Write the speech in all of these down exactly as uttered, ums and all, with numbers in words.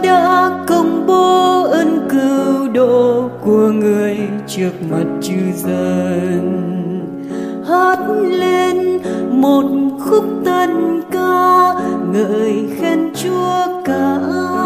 đã công bố ơn cứu độ của người trước mặt chư dân. Hát lên một khúc tân ca ngợi khen Chúa cả,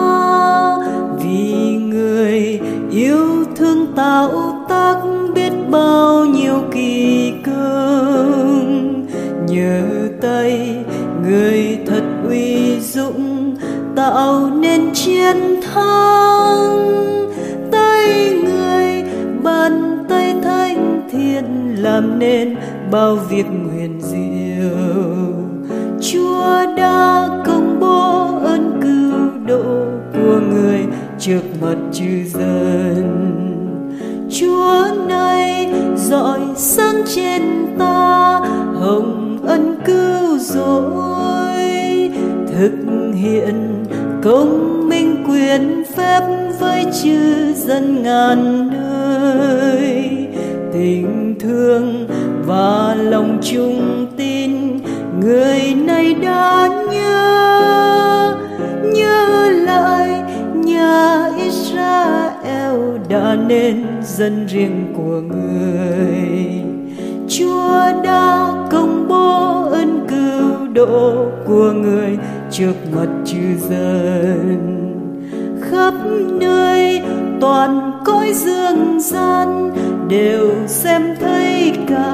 vì người yêu thương tạo tác biết bao nhiêu kỳ công. Nhờ tay người thật uy dũng tạo nên chiến thắng, tay người bàn tay thánh thiện làm nên bao việc huyền diệu. Chúa đã công bố ơn cứu độ của người trước mặt chư dân. Chúa này rọi sáng trên ta, hồng ân cứu rỗi, thực hiện công minh quyền phép với chư dân ngàn nơi. Tình thương và lòng trung tin người này đã nhớ, nhớ lại nhà Israel đã nên dân riêng của người. Chúa đã công bố ơn cứu độ của người trước mặt chư dân. Khắp nơi toàn cõi dương gian đều xem thấy cả,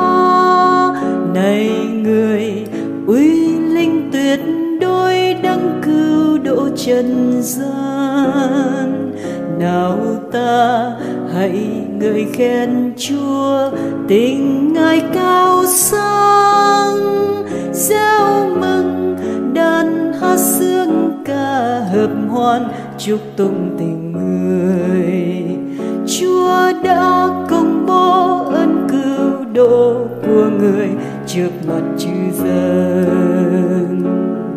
này người uy linh tuyệt đối đang cứu độ trần gian. Nào ta hãy ngợi khen Chúa, tình Ngài cao sang, reo mừng đàn hát sướng ca hợp hoan chúc tụng tình người. Chúa đã công bố ơn cứu độ của người trước mặt chư dân.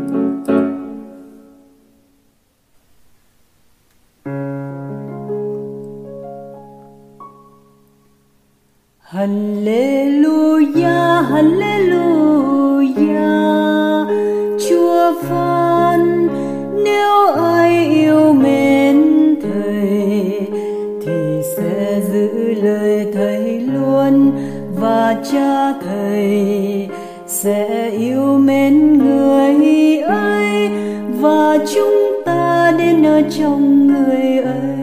Hallelujah, hallelujah. Chúa phán nếu ai yêu mến Thầy thì sẽ giữ lời Thầy luôn, và Cha Thầy sẽ yêu mến người ấy, và chúng ta đến ở trong người ấy.